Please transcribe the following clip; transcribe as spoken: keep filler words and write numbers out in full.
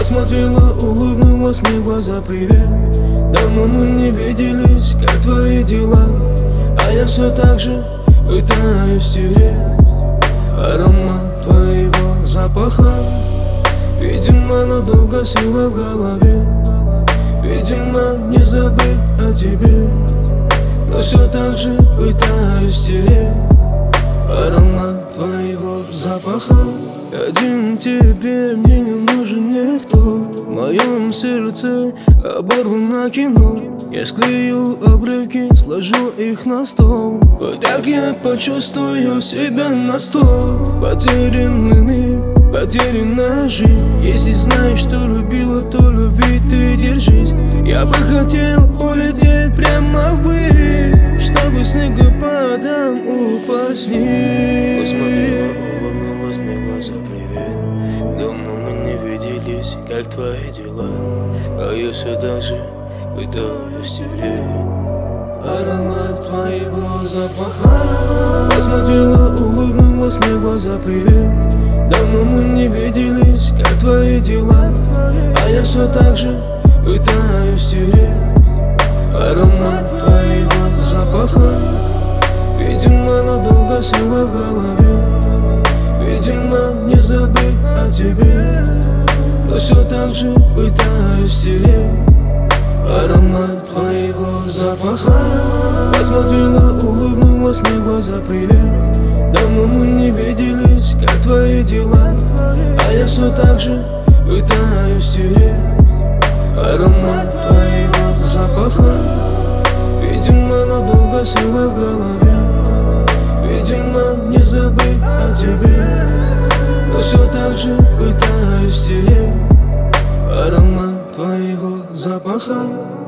Посмотрела, улыбнулась мне в глаза, привет. Давно мы не виделись, как твои дела? А я все так же пытаюсь стереть аромат твоего запаха. Видимо, надолго сила в голове, видимо, не забыть о тебе. Но все так же пытаюсь стереть аромат твоего запаха. Один тебе мне не нужен никто. В моем сердце оборвано кино. Я склею обрывки, сложу их на стол. Вот так я почувствую себя на сто. Потерянными, потерянная жизнь. Если знаешь, что любила, то любить ты держись. Я бы хотел улететь прямо ввысь, чтобы снегопадом упасть вниз. Посмотрела, улыбнулась мне в глаза, привет. Давно мы не виделись, как твои дела? А я все так же пытаюсь стереть аромат твоего запаха. Посмотрела, улыбнулась мне в глаза, привет. Давно мы не виделись, как твои дела? А я все так же пытаюсь стереть аромат твоего запаха. Видимо, надолго сила в голове, видимо, не забыть о тебе. Но все так же пытаюсь стереть аромат твоего запаха. Посмотрела, улыбнулась мне в глаза, привет. Давно мы не виделись, как твои дела? А я все так же пытаюсь стереть аромат твоего запаха. Видимо, надолго сила в голове, видимо, не забыть о тебе. Но все так же пытаюсь стереть аромат твоего запаха.